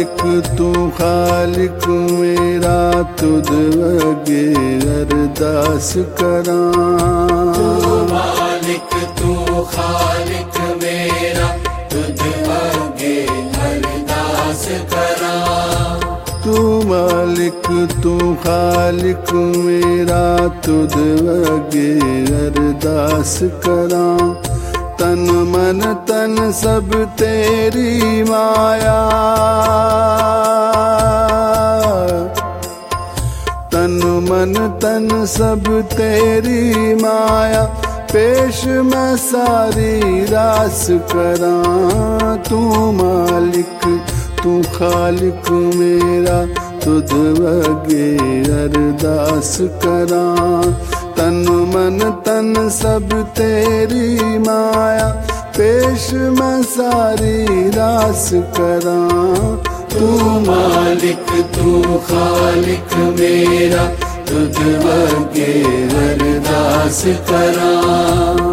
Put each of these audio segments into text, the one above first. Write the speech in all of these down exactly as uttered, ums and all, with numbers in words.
मालिक तू खालिक मेरा तुद अगे अरदास करां। तू मालिक तू खालिक मेरा तुद अगे अरदास करां। तू मालिक तू खालिक मेरा तुद अगे अरदास करां। तन मन तन सब तेरी माया, तन मन तन सब तेरी माया, पेश मैं सारी रास करां। तू मालिक तू खालिक मेरा तुद अगे अरदास करां। तन मन तन सब तेरी माया, पेश मैं सारी रास करां। तू मालिक तू खालिक मेरा तुद अगे अरदास करां।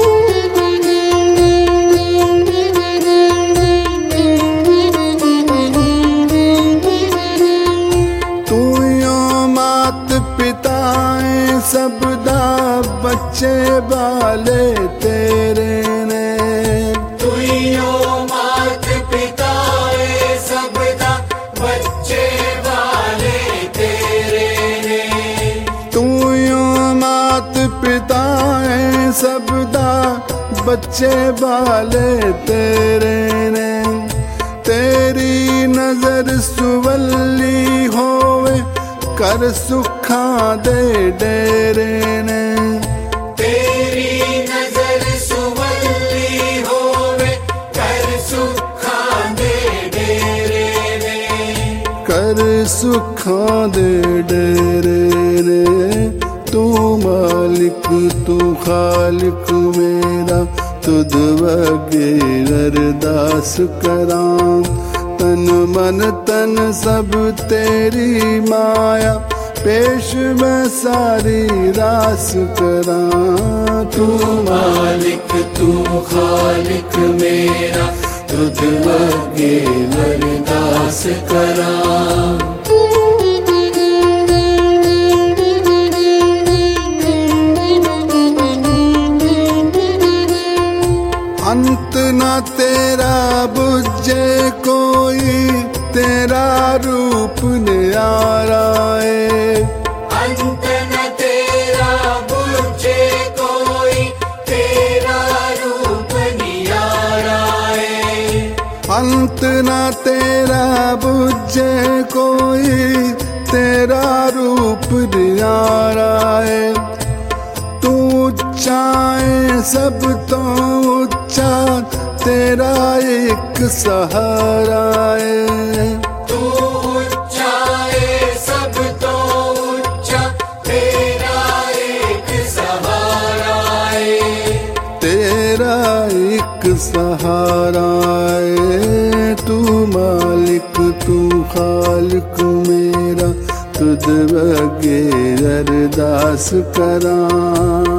सबदा बच्चे बाले तेरे ने, तुइयो मात पिता सबदा बच्चे वाले तेरे ने। तुइयो मात पिता सबदा बच्चे बाले तेरे ने। तेरी नजर सुवल्ली होवे कर सुखां दे डेरे ने। तेरी नजर सुवल्ली होवे कर सुखां दे डेरे ने। कर सुखां दे डेरे ने। तू मालिक तू खालिक मेरा तुद अगे अरदास करां। तन मन तन सब तेरी माया, पेश मैं सारी रास करां। तू मालिक तू खालिक मेरा तुद अगे अरदास करां। अंत ना तेरा बुझे कोई, तेरा रूप न्यारा है। अंत न तेरा बुझे कोई, तेरा रूप न्यारा है। अंत ना तेरा बुझे कोई, तेरा रूप न्यारा है। तू ऊंचा है सब तो ऊंचा, तेरा एक सहारा है। तू ऊंचा है सब तो ऊंचा, तेरा एक सहारा है। तेरा एक सहारा है। तू मालिक तू खालिक मेरा तुद अगे अरदास करां।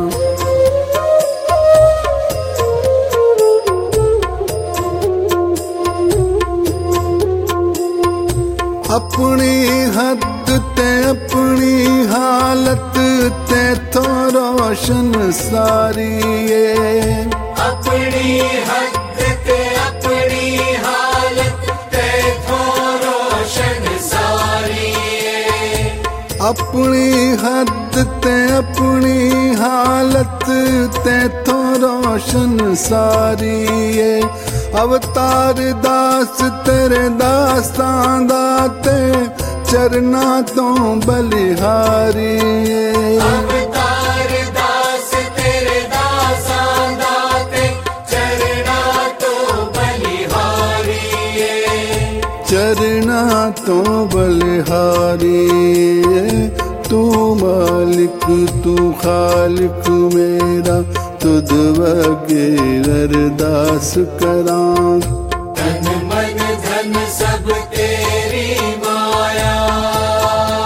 अपनी हद ते अपनी हालत ते तो रोशन सारी है। अपनी हद ते अपनी हालत ते तो रोशन सारी है। अपनी हद ते अपनी हालत ते तो रोशन सारी है। अवतार दास तेरे दास्तां दाते, चरना तो बलिहारी है। अवतार दास तेरे दासां दाते, चरना तो बलिहारी है। चरना तो बलिहारी है। तू मालिक तू खालिक मेरा तुद अगे अरदास करां। तन मन धन सब तेरी माया,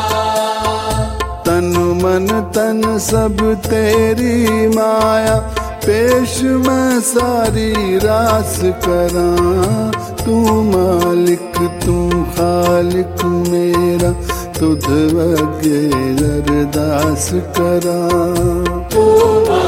तन मन तन सब तेरी माया, पेश मैं सारी रास करां, तू मालिक तू खालिक मेरा, तुध वगे अरदास करां। तू